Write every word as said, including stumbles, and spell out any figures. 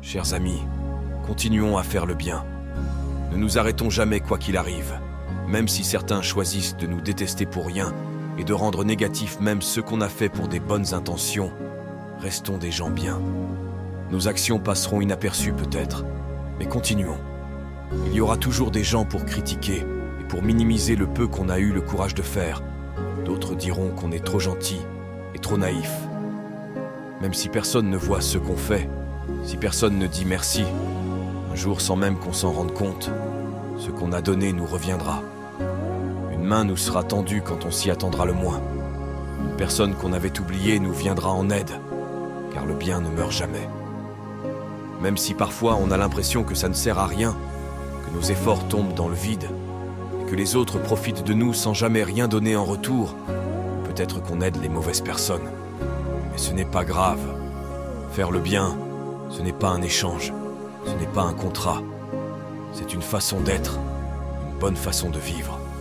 Chers amis, continuons à faire le bien. Ne nous arrêtons jamais quoi qu'il arrive, même si certains choisissent de nous détester pour rien et de rendre négatifs même ce qu'on a fait pour des bonnes intentions. Restons des gens bien. Nos actions passeront inaperçues peut-être, mais continuons. Il y aura toujours des gens pour critiquer et pour minimiser le peu qu'on a eu le courage de faire. D'autres diront qu'on est trop gentil et trop naïf. Même si personne ne voit ce qu'on fait, si personne ne dit merci, un jour sans même qu'on s'en rende compte, ce qu'on a donné nous reviendra. Une main nous sera tendue quand on s'y attendra le moins. Une personne qu'on avait oubliée nous viendra en aide, car le bien ne meurt jamais. Même si parfois on a l'impression que ça ne sert à rien, que nos efforts tombent dans le vide, et que les autres profitent de nous sans jamais rien donner en retour, peut-être qu'on aide les mauvaises personnes. Mais ce n'est pas grave. Faire le bien, ce n'est pas un échange, ce n'est pas un contrat. C'est une façon d'être, une bonne façon de vivre.